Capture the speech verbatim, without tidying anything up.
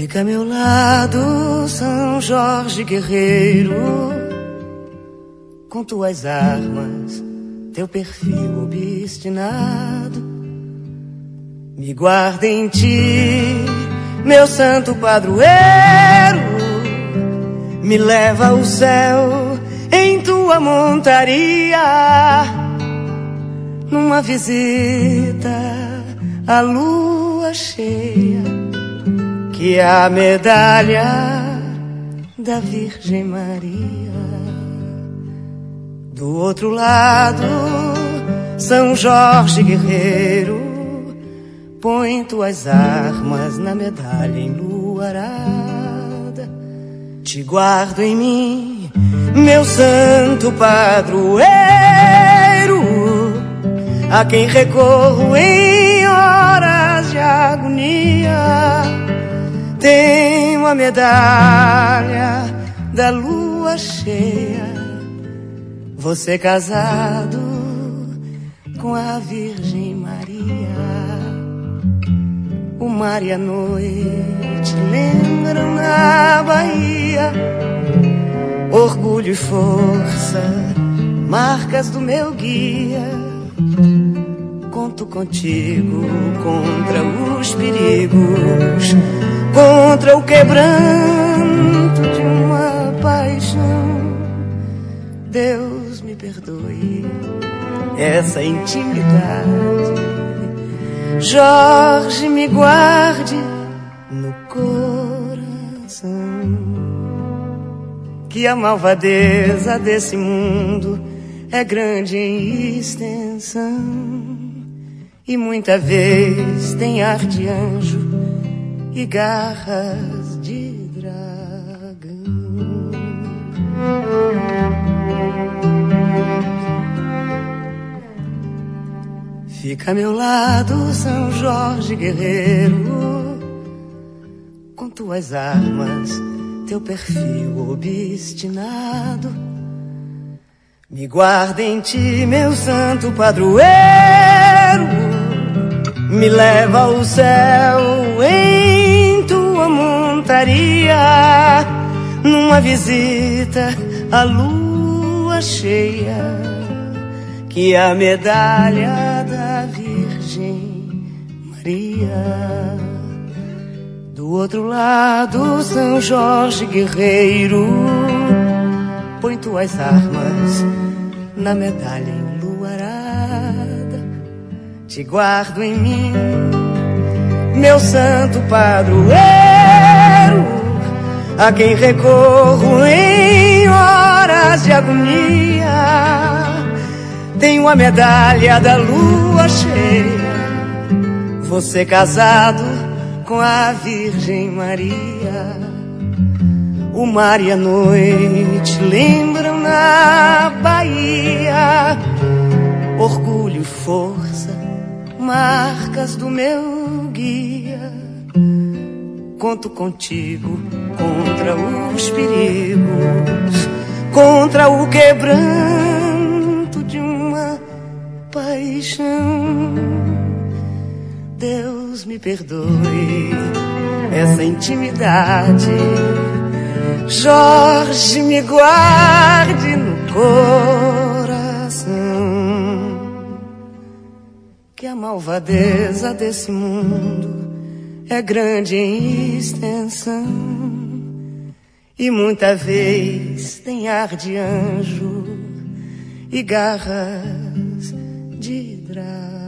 Fica a meu lado, São Jorge guerreiro, com tuas armas, teu perfil obstinado. Me guarda em ti, meu santo padroeiro, me leva ao céu em tua montaria, numa visita à lua cheia, que é a medalha da Virgem Maria. Do outro lado, São Jorge guerreiro, põe tuas armas na medalha enluarada. Te guardo em mim, meu santo padroeiro, a quem recorro em horas de agonia. Tenho a medalha da lua cheia, você casado com a Virgem Maria. O mar e a noite lembram na Bahia, orgulho e força, marcas do meu guia. Conto contigo contra os perigos, contra o quebranto de uma paixão. Deus me perdoe essa intimidade, Jorge me guarde no coração. Que a malvadeza desse mundo é grande em extensão, e muita vez tem ar de anjo e garras de dragão. Fica a meu lado, São Jorge guerreiro, com tuas armas, teu perfil obstinado. Me guarda em ti, meu santo padroeiro, me leva ao céu em tua montaria, numa visita à lua cheia, que é a medalha da Virgem Maria. Do outro lado, São Jorge guerreiro, põe tuas armas na medalha enluarada. Te guardo em mim, meu santo padroeiro, a quem recorro em horas de agonia. Tenho a medalha da lua cheia, você casado com a Virgem Maria. O mar e a noite lembram na Bahia, orgulho e força, marcas do meu guia. Conto contigo contra os perigos, contra o quebranto de uma paixão. Deus me perdoe essa intimidade, Jorge me guarde no coração. Que a malvadeza desse mundo é grande em extensão, e muita vez tem ar de anjo e garras de dragão.